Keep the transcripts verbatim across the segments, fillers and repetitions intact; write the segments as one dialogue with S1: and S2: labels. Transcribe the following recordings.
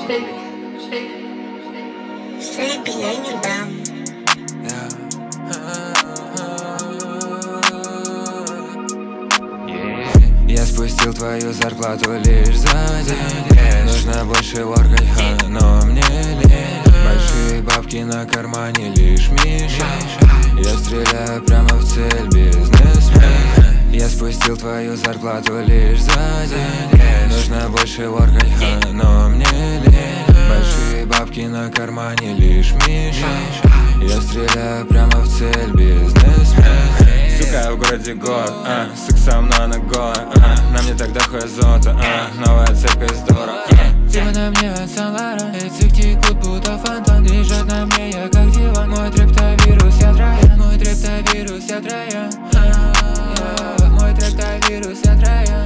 S1: Шейби, я не дам.
S2: Я спустил твою зарплату лишь за день. Нужно больше воркать, ха, но мне лень. Большие бабки на кармане лишь мишень. Я стреляю прямо в цель, бизнесмен. Я спустил твою зарплату лишь за день. Нужно больше воркать, ха, но мне лень. Большие бабки на кармане лишь мишень. Я стреляю прямо в цель, бизнесмен.
S3: Сука, в городе год, а, сука со мной на год, а, на мне тогда хуя золото, а, новая цепь из дура, а.
S4: Типа на мне от Сан-Лоран, эти текут будто фонтан. Лежат на мне я как диван. Мой триптовирус, я троян. Мой триптовирус, я троян. Мой триптовирус, я троян.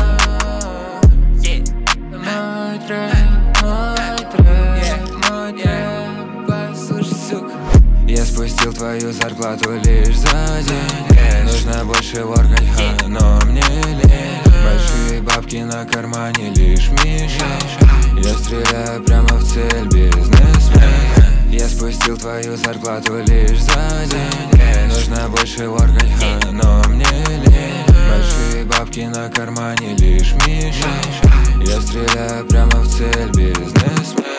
S4: Мой трэп, мой трэп, мой трэп, послушай, сука.
S2: Я спустил твою зарплату лишь за день. Нужно больше воркать, ха, но мне лень. Большие бабки на кармане лишь мишень. Я стреляю прямо в цель, бизнесмен. Я спустил твою зарплату лишь за день. Нужно больше воркать, ха, но мне лень. Большие бабки на кармане лишь мишень. Я стреляю прямо в цель, бизнесмен.